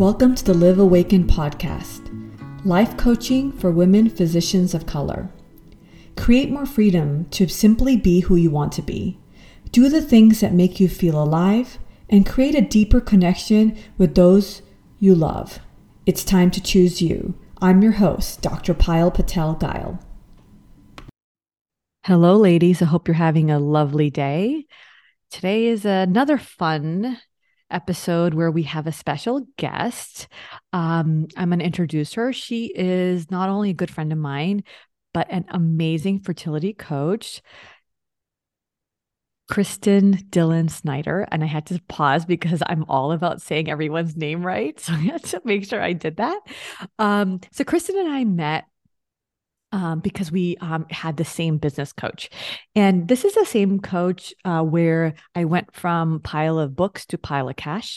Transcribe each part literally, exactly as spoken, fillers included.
Welcome to the Live Awakened podcast, life coaching for women physicians of color. Create more freedom to simply be who you want to be. Do the things that make you feel alive and create a deeper connection with those you love. It's time to choose you. I'm your host, Doctor Payal Patel Guile. Hello, ladies. I hope you're having a lovely day. Today is another fun episode where we have a special guest. Um, I'm going to introduce her. She is not only a good friend of mine, but an amazing fertility coach, Kristen Dillon Snyder. And I had to pause because I'm all about saying everyone's name right. So I had to make sure I did that. Um, so Kristen and I met Um, because we um, had the same business coach. And this is the same coach uh, where I went from pile of books to pile of cash.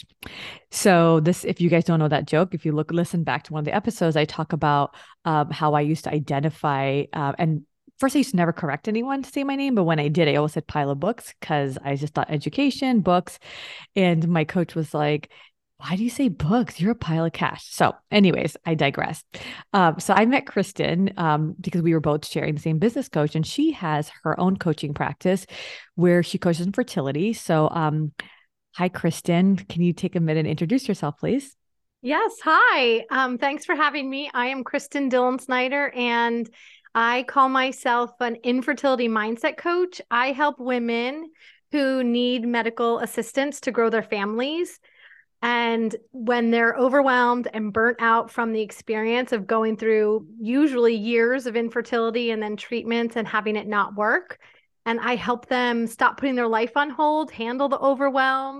So this, if you guys don't know that joke, if you look, listen back to one of the episodes, I talk about um, how I used to identify uh, and first, I used to never correct anyone to say my name, but when I did, I always said pile of books because I just thought education, books. And my coach was like, why do you say books? You're a pile of cash. So anyways, I digress. Um, so I met Kristen um, because we were both sharing the same business coach, and she has her own coaching practice where she coaches in fertility. So um, hi, Kristen. Can you take a minute and introduce yourself, please? Yes. Hi. Um, thanks for having me. I am Kristen Dillon Snyder, and I call myself an infertility mindset coach. I help women who need medical assistance to grow their families. And when they're overwhelmed and burnt out from the experience of going through usually years of infertility and then treatments and having it not work, and I help them stop putting their life on hold, handle the overwhelm,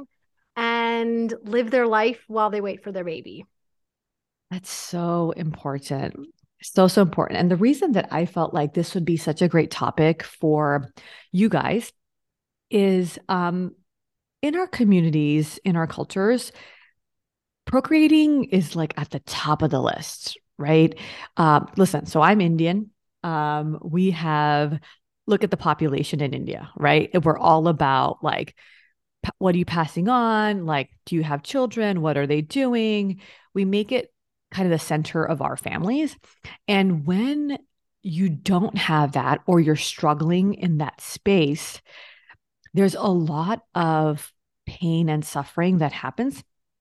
and live their life while they wait for their baby. That's so important. So, so important. And the reason that I felt like this would be such a great topic for you guys is um, in our communities, in our cultures, procreating is like at the top of the list, right? Um, listen, so I'm Indian. Um, we have, look at the population in India, right? We're all about like, what are you passing on? Like, do you have children? What are they doing? We make it kind of the center of our families. And when you don't have that or you're struggling in that space, there's a lot of pain and suffering that happens.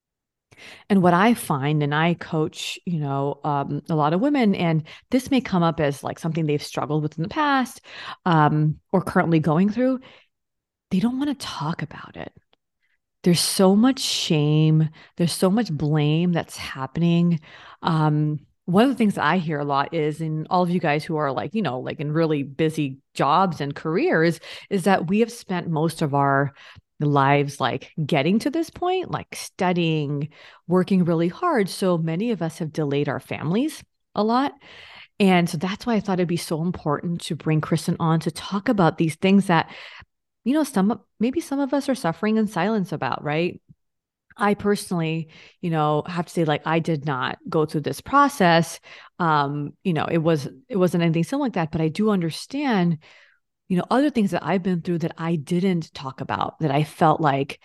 And what I find, and I coach, you know, um, a lot of women, and this may come up as like something they've struggled with in the past um, or currently going through, they don't want to talk about it. There's so much shame. There's so much blame that's happening. Um, one of the things that I hear a lot is, in all of you guys who are like, you know, like in really busy jobs and careers, is that we have spent most of our lives like getting to this point, like studying, working really hard. So many of us have delayed our families a lot. And so that's why I thought it'd be so important to bring Kristen on to talk about these things that, you know, some, maybe some of us are suffering in silence about, right? I personally, you know, have to say, like, I did not go through this process. Um, you know, it was, it wasn't anything similar like that, but I do understand, you know, other things that I've been through that I didn't talk about, that I felt like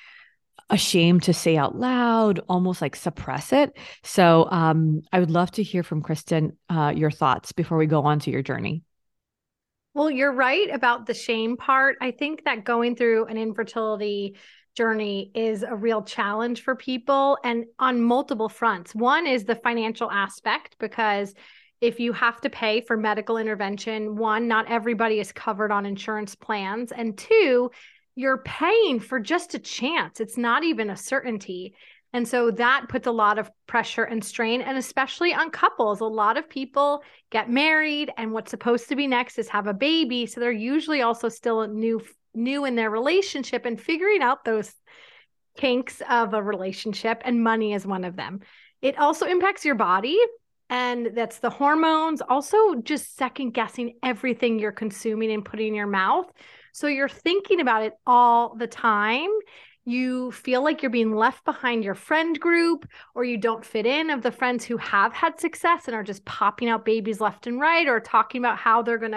ashamed to say out loud, almost like suppress it. So um, I would love to hear from Kristen, uh, your thoughts before we go on to your journey. Well, you're right about the shame part. I think that going through an infertility journey is a real challenge for people, and on multiple fronts. One is the financial aspect, because if you have to pay for medical intervention, one, not everybody is covered on insurance plans. And two, you're paying for just a chance. It's not even a certainty. And so that puts a lot of pressure and strain, and especially on couples. A lot of people get married, and what's supposed to be next is have a baby. So they're usually also still new, new in their relationship and figuring out those kinks of a relationship, and money is one of them. It also impacts your body, and that's the hormones, also just second guessing everything you're consuming and putting in your mouth. So you're thinking about it all the time. You feel like you're being left behind your friend group, or you don't fit in of the friends who have had success and are just popping out babies left and right, or talking about how they're going to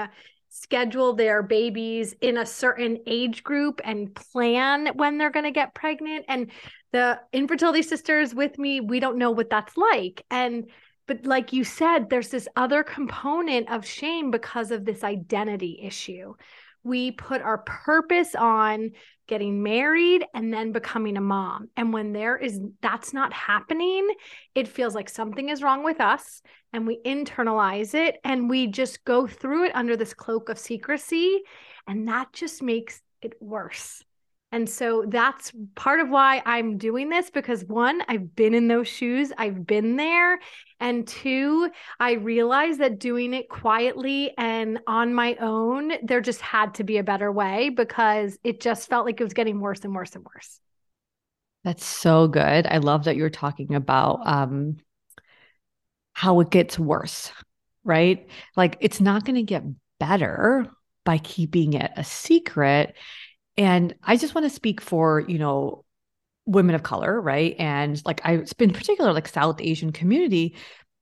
schedule their babies in a certain age group and plan when they're going to get pregnant. And the infertility sisters with me, we don't know what that's like. And but like you said, there's this other component of shame because of this identity issue. We put our purpose on getting married and then becoming a mom. And when there is, that's not happening, it feels like something is wrong with us, and we internalize it and we just go through it under this cloak of secrecy. And that just makes it worse. And so that's part of why I'm doing this, because one, I've been in those shoes, I've been there. And two, I realized that doing it quietly and on my own, there just had to be a better way, because it just felt like it was getting worse and worse and worse. That's so good. I love that you're talking about um, how it gets worse, right? Like it's not going to get better by keeping it a secret. And I just want to speak for, you know, women of color, right? And like I, in particular, like South Asian community,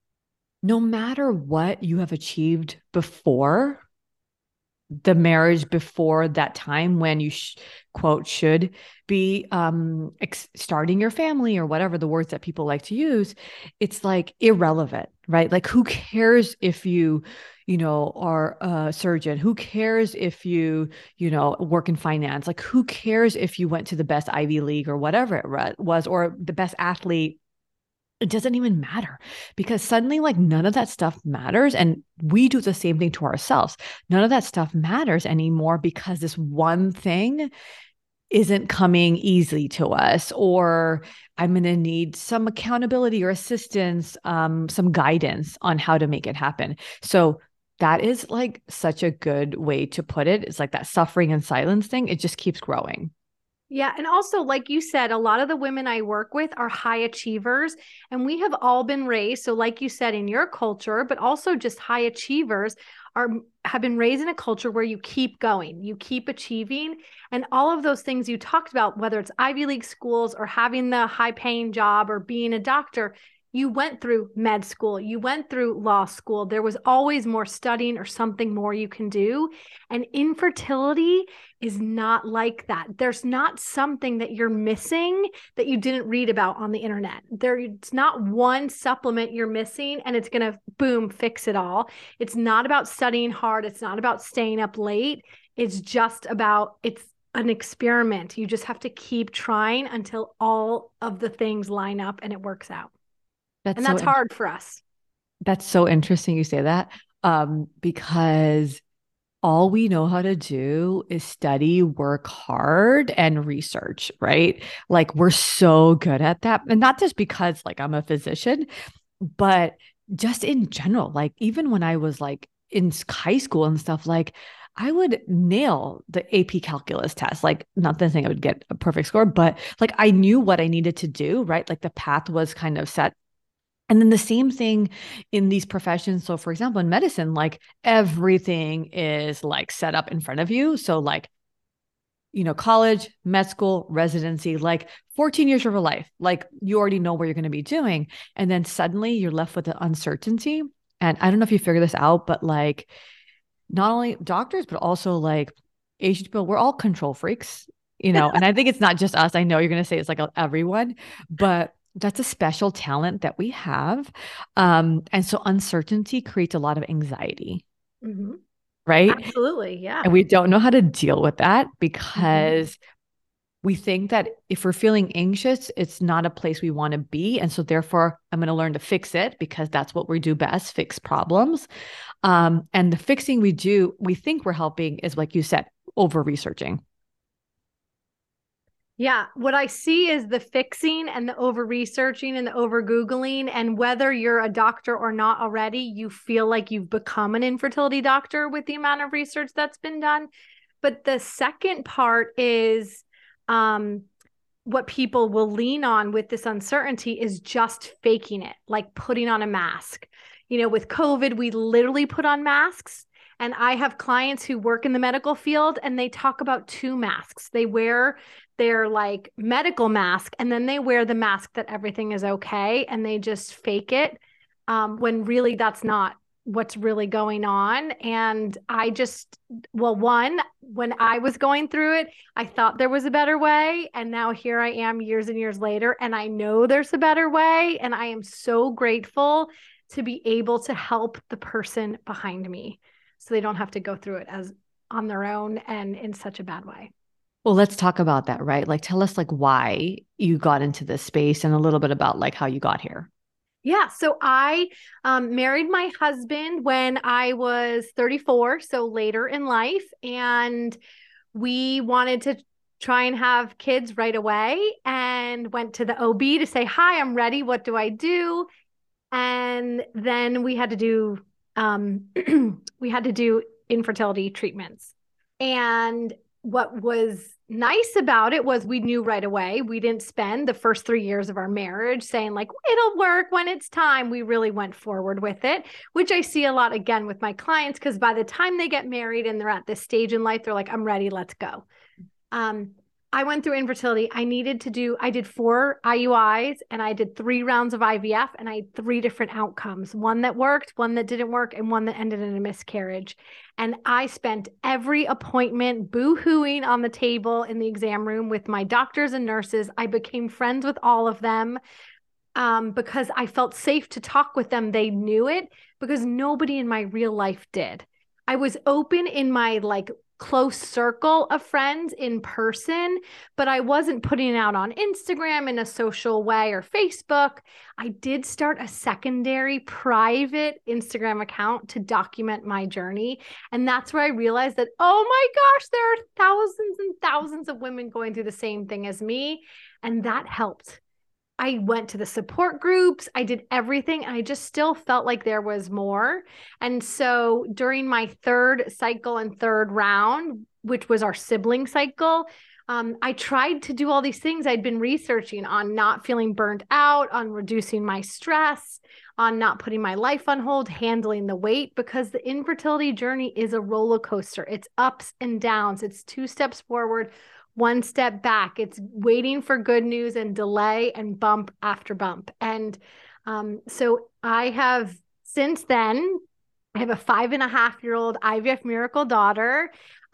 no matter what you have achieved before the marriage, before that time when you sh- quote should be um ex- starting your family or whatever the words that people like to use, it's like irrelevant, right? Like who cares if you you know are a surgeon? Who cares if you you know work in finance? Like who cares if you went to the best Ivy League or whatever it was, or the best athlete? It doesn't even matter, because suddenly like none of that stuff matters. And we do the same thing to ourselves. None of that stuff matters anymore because this one thing isn't coming easily to us, or I'm going to need some accountability or assistance, um, some guidance on how to make it happen. So that is like such a good way to put it. It's like that suffering and silence thing. It just keeps growing. Yeah. And also, like you said, a lot of the women I work with are high achievers, and we have all been raised. So, like you said, in your culture, but also just high achievers are have been raised in a culture where you keep going, you keep achieving. And all of those things you talked about, whether it's Ivy League schools or having the high paying job or being a doctor, you went through med school, you went through law school. There was always more studying or something more you can do. And infertility is not like that. There's not something that you're missing that you didn't read about on the internet. There's not one supplement you're missing and it's going to boom, fix it all. It's not about studying hard. It's not about staying up late. It's just about, it's an experiment. You just have to keep trying until all of the things line up and it works out. That's And so that's hard for us. That's so interesting you say that, um, because all we know how to do is study, work hard, and research, right? Like we're so good at that. And not just because like I'm a physician, but just in general. Like even when I was like in high school and stuff, like I would nail the A P calculus test. Like not the thing I would get a perfect score, but like I knew what I needed to do, right? Like the path was kind of set. And then the same thing in these professions. So for example, in medicine, like everything is like set up in front of you. So like, you know, college, med school, residency, like fourteen years of your life, like you already know what you're going to be doing. And then suddenly you're left with the uncertainty. And I don't know if you figure this out, but like not only doctors, but also like Asian people, we're all control freaks, you know, and I think it's not just us. I know you're going to say it's like everyone, but that's a special talent that we have. Um, and so uncertainty creates a lot of anxiety, Mm-hmm. right? Absolutely. Yeah. And we don't know how to deal with that Mm-hmm. because we think that if we're feeling anxious, it's not a place we want to be. And so therefore, I'm going to learn to fix it because that's what we do best, fix problems. Um, and the fixing we do, we think we're helping is like you said, over researching. Yeah, what I see is the fixing and the over researching and the over Googling. And whether you're a doctor or not already, you feel like you've become an infertility doctor with the amount of research that's been done. But the second part is um, what people will lean on with this uncertainty is just faking it, like putting on a mask. You know, with COVID, we literally put on masks. And I have clients who work in the medical field and they talk about two masks. They wear their like medical mask and then they wear the mask that everything is okay and they just fake it, um, when really that's not what's really going on. And I just, well, one, when I was going through it, I thought there was a better way. And now here I am years and years later, and I know there's a better way. And I am so grateful to be able to help the person behind me so they don't have to go through it as on their own and in such a bad way. Well, let's talk about that, right? Like, tell us like why you got into this space and a little bit about like how you got here. Yeah. So I um, married my husband when I was thirty-four, so later in life. And we wanted to try and have kids right away and went to the O B to say, hi, I'm ready. What do I do? And then we had to do, um, we had to do infertility treatments. And what was nice about it was we knew right away. We didn't spend the first three years of our marriage saying like, it'll work when it's time. We really went forward with it, which I see a lot again with my clients, because by the time they get married and they're at this stage in life, they're like, I'm ready, let's go. Um, I went through infertility. I needed to do, I did four I U Is and I did three rounds of I V F, and I had three different outcomes, one that worked, one that didn't work, and one that ended in a miscarriage. And I spent every appointment boo-hooing on the table in the exam room with my doctors and nurses. I became friends with all of them um, because I felt safe to talk with them. They knew it because nobody in my real life did. I was open in my like close circle of friends in person, but I wasn't putting it out on Instagram in a social way or Facebook. I did start a secondary private Instagram account to document my journey. And that's where I realized that, oh my gosh, there are thousands and thousands of women going through the same thing as me. And that helped. I went to the support groups. I did everything. And I just still felt like there was more. And so during my third cycle and third round, which was our sibling cycle, um, I tried to do all these things I'd been researching on not feeling burnt out, on reducing my stress, on not putting my life on hold, handling the weight, because the infertility journey is a roller coaster. It's ups and downs. It's two steps forward, one step back. It's waiting for good news and delay and bump after bump. And um, so I have since then, I have a five and a half year old I V F miracle daughter.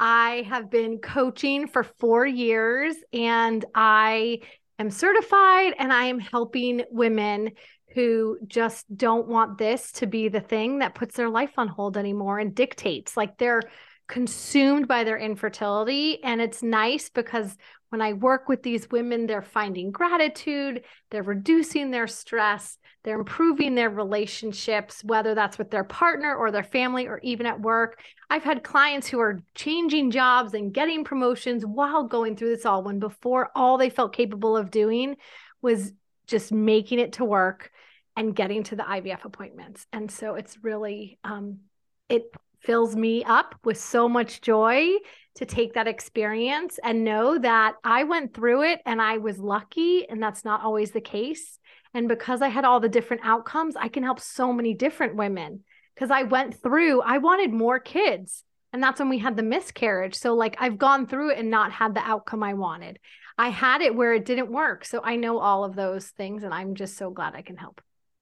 I have been coaching for four years and I am certified, and I am helping women who just don't want this to be the thing that puts their life on hold anymore and dictates, like they're consumed by their infertility. And it's nice because when I work with these women, they're finding gratitude, they're reducing their stress, they're improving their relationships, whether that's with their partner or their family or even at work. I've had clients who are changing jobs and getting promotions while going through this all, when before all they felt capable of doing was just making it to work and getting to the I V F appointments. And so it's really, um, it fills me up with so much joy to take that experience and know that I went through it and I was lucky, and that's not always the case. And because I had all the different outcomes, I can help so many different women, because I went through, I wanted more kids. And that's when we had the miscarriage. So like I've gone through it and not had the outcome I wanted. I had it where it didn't work. So I know all of those things, and I'm just so glad I can help.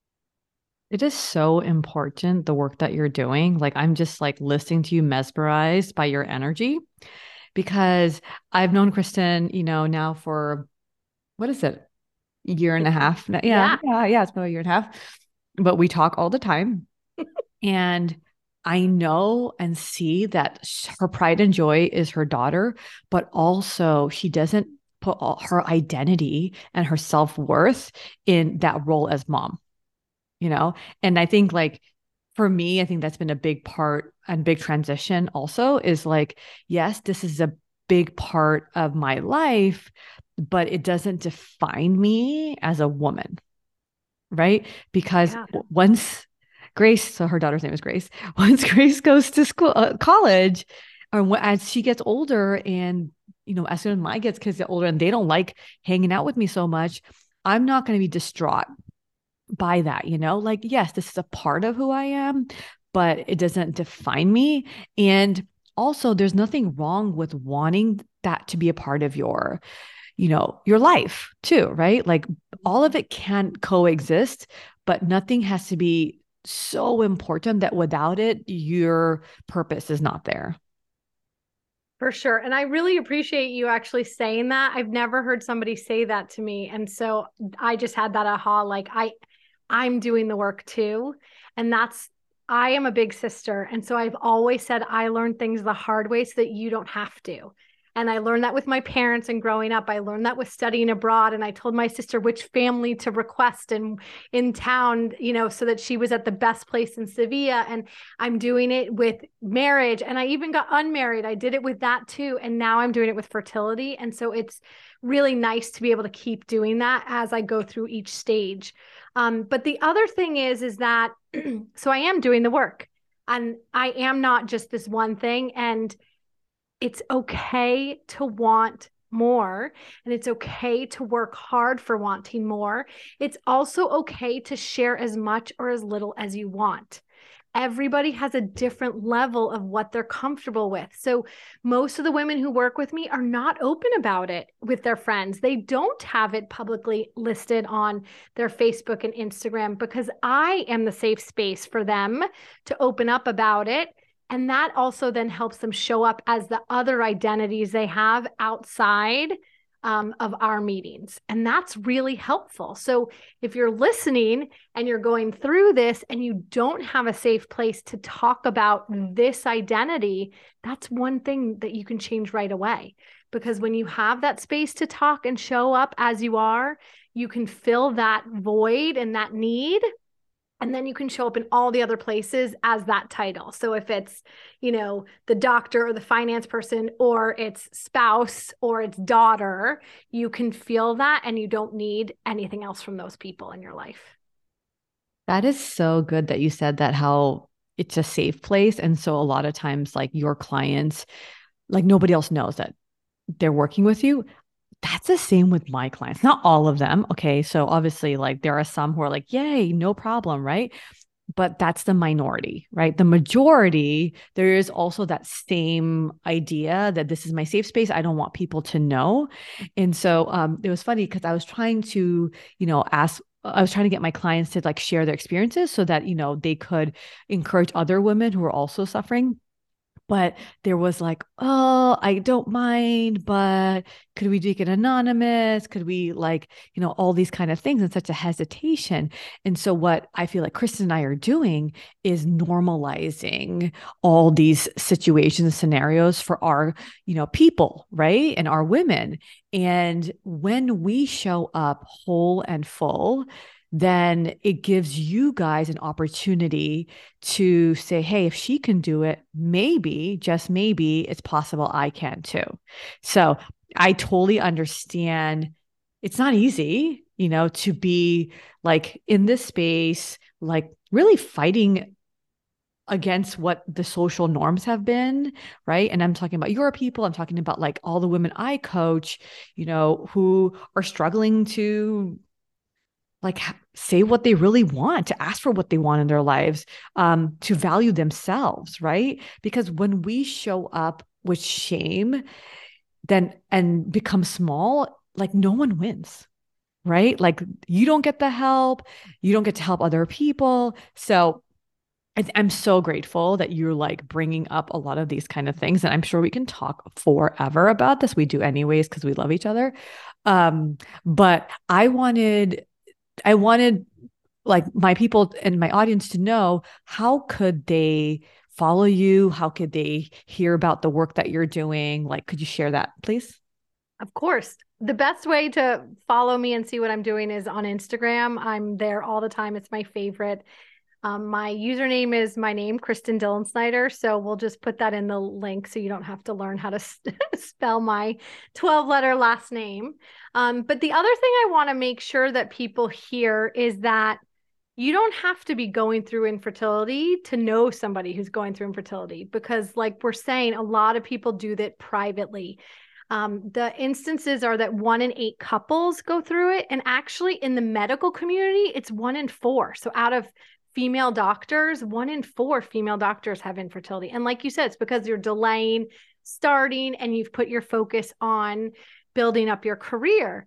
It is so important, the work that you're doing. Like, I'm just like listening to you, mesmerized by your energy, because I've known Kristen, you know, now for, what is it? A year and a half. Yeah. Yeah. Yeah. Yeah. It's about a year and a half, but we talk all the time. And I know and see that her pride and joy is her daughter, but also she doesn't put all her identity and her self-worth in that role as mom. You know, and I think like for me, I think that's been a big part and big transition also, is like, yes, this is a big part of my life, but it doesn't define me as a woman. Right. Because yeah. once Grace, so her daughter's name is Grace, once Grace goes to school, uh, college, or when, as she gets older, and, you know, as soon as my kids get older and they don't like hanging out with me so much, I'm not going to be distraught by that, you know, like, yes, this is a part of who I am, but it doesn't define me. And also there's nothing wrong with wanting that to be a part of your, you know, your life too, right? Like all of it can coexist, but nothing has to be so important that without it, your purpose is not there. For sure. And I really appreciate you actually saying that. I've never heard somebody say that to me. And so I just had that aha, like I I'm doing the work too. And that's I am a big sister. And so I've always said I learned things the hard way so that you don't have to. And I learned that with my parents and growing up. I learned that with studying abroad. And I told my sister which family to request in, in town, you know, so that she was at the best place in Sevilla. And I'm doing it with marriage. And I even got unmarried. I did it with that too. And now I'm doing it with fertility. And so it's really nice to be able to keep doing that as I go through each stage. Um, but the other thing is, is that, so I am doing the work and I am not just this one thing. And it's okay to want more, and it's okay to work hard for wanting more. It's also okay to share as much or as little as you want. Everybody has a different level of what they're comfortable with. So most of the women who work with me are not open about it with their friends. They don't have it publicly listed on their Facebook and Instagram because I am the safe space for them to open up about it. And that also then helps them show up as the other identities they have outside um, of our meetings. And that's really helpful. So if you're listening and you're going through this and you don't have a safe place to talk about this identity, that's one thing that you can change right away. Because when you have that space to talk and show up as you are, you can fill that void and that need. And then you can show up in all the other places as that title. So if it's, you know, the doctor or the finance person, or it's spouse or it's daughter, you can feel that and you don't need anything else from those people in your life. That is so good that you said that, how it's a safe place. And so a lot of times, like your clients, like nobody else knows that they're working with you. That's the same with my clients, not all of them. Okay. So obviously, like there are some who are like, yay, no problem. Right. But that's the minority, right? The majority, there is also that same idea that this is my safe space. I don't want people to know. And so um, it was funny because I was trying to, you know, ask, I was trying to get my clients to like share their experiences so that, you know, they could encourage other women who are also suffering. But there was like, oh, I don't mind, but could we make it anonymous? Could we like, you know, all these kind of things, and such a hesitation. And so what I feel like Kristen and I are doing is normalizing all these situations, scenarios for our, you know, people, right? And our women. And when we show up whole and full, then it gives you guys an opportunity to say, hey, if she can do it, maybe, just maybe, it's possible I can too. So I totally understand. It's not easy, you know, to be like in this space, like really fighting against what the social norms have been, right? And I'm talking about your people. I'm talking about like all the women I coach, you know, who are struggling to like say what they really want, to ask for what they want in their lives, um, to value themselves, right? Because when we show up with shame, then and become small, like no one wins, right? Like you don't get the help, you don't get to help other people. So I th- I'm so grateful that you're like bringing up a lot of these kind of things, and I'm sure we can talk forever about this. We do anyways because we love each other. Um, but I wanted I wanted like my people and my audience to know, how could they follow you? How could they hear about the work that you're doing? Like, could you share that, please? Of course. The best way to follow me and see what I'm doing is on Instagram. I'm there all the time. It's my favorite. Um, my username is my name, Kristen Dillon Snyder. So we'll just put that in the link so you don't have to learn how to spell my twelve letter last name. Um, but the other thing I want to make sure that people hear is that you don't have to be going through infertility to know somebody who's going through infertility, because like we're saying, a lot of people do that privately. Um, the instances are that one in eight couples go through it. And actually in the medical community, it's one in four. So out of female doctors, one in four female doctors have infertility. And like you said, it's because you're delaying starting and you've put your focus on building up your career.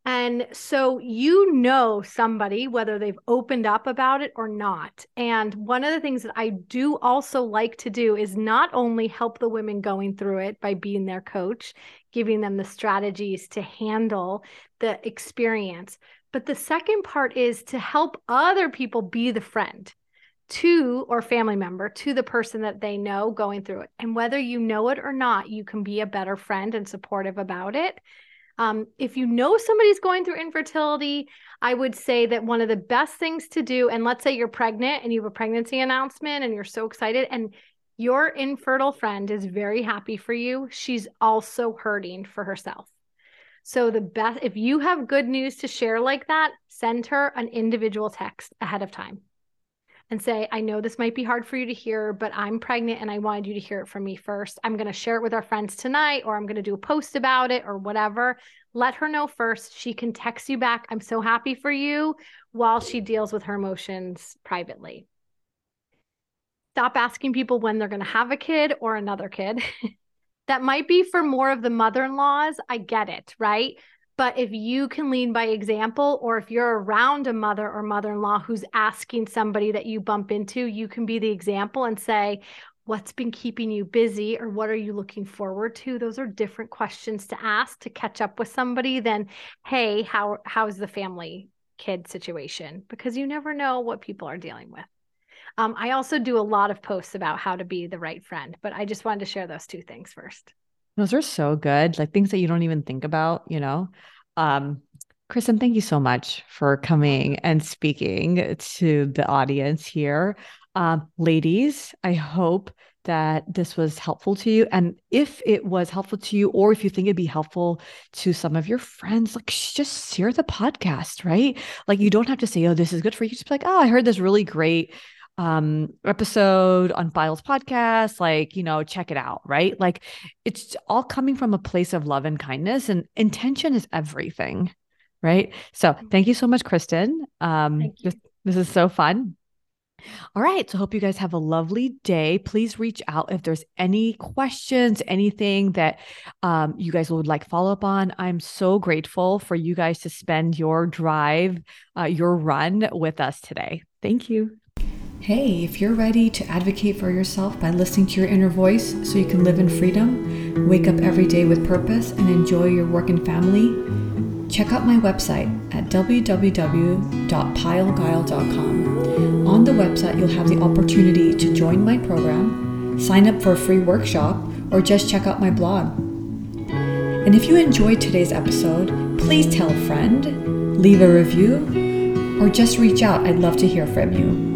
And so you know somebody, whether they've opened up about it or not. And one of the things that I do also like to do is not only help the women going through it by being their coach, giving them the strategies to handle the experience, but the second part is to help other people be the friend to or family member to the person that they know going through it. And whether you know it or not, you can be a better friend and supportive about it. Um, if you know somebody's going through infertility, I would say that one of the best things to do, and let's say you're pregnant and you have a pregnancy announcement and you're so excited and your infertile friend is very happy for you, she's also hurting for herself. So the best, if you have good news to share like that, send her an individual text ahead of time and say, I know this might be hard for you to hear, but I'm pregnant and I wanted you to hear it from me first. I'm going to share it with our friends tonight, or I'm going to do a post about it or whatever. Let her know first. She can text you back, I'm so happy for you, while she deals with her emotions privately. Stop asking people when they're going to have a kid or another kid. That might be for more of the mother-in-laws. I get it, right? But if you can lead by example, or if you're around a mother or mother-in-law who's asking somebody that you bump into, you can be the example and say, what's been keeping you busy, or what are you looking forward to? Those are different questions to ask to catch up with somebody than, hey, how how's the family kid situation? Because you never know what people are dealing with. Um, I also do a lot of posts about how to be the right friend, but I just wanted to share those two things first. Those are so good. Like things that you don't even think about, you know? Um, Kristen, thank you so much for coming and speaking to the audience here. Um, ladies, I hope that this was helpful to you. And if it was helpful to you, or if you think it'd be helpful to some of your friends, like just share the podcast, right? Like you don't have to say, oh, this is good for you. Just be like, oh, I heard this really great um episode on Files podcast, like, you know, check it out, right? Like it's all coming from a place of love and kindness, and intention is everything, right? So thank you so much, Kristen. Um this, this is so fun. All right, so hope you guys have a lovely day. Please reach out if there's any questions, anything that um, you guys would like follow up on. I'm so grateful for you guys to spend your drive, uh, your run with us today. Thank you. Hey, if you're ready to advocate for yourself by listening to your inner voice so you can live in freedom, wake up every day with purpose, and enjoy your work and family, check out my website at w w w dot pyle guile dot com. On the website, you'll have the opportunity to join my program, sign up for a free workshop, or just check out my blog. And if you enjoyed today's episode, please tell a friend, leave a review, or just reach out. I'd love to hear from you.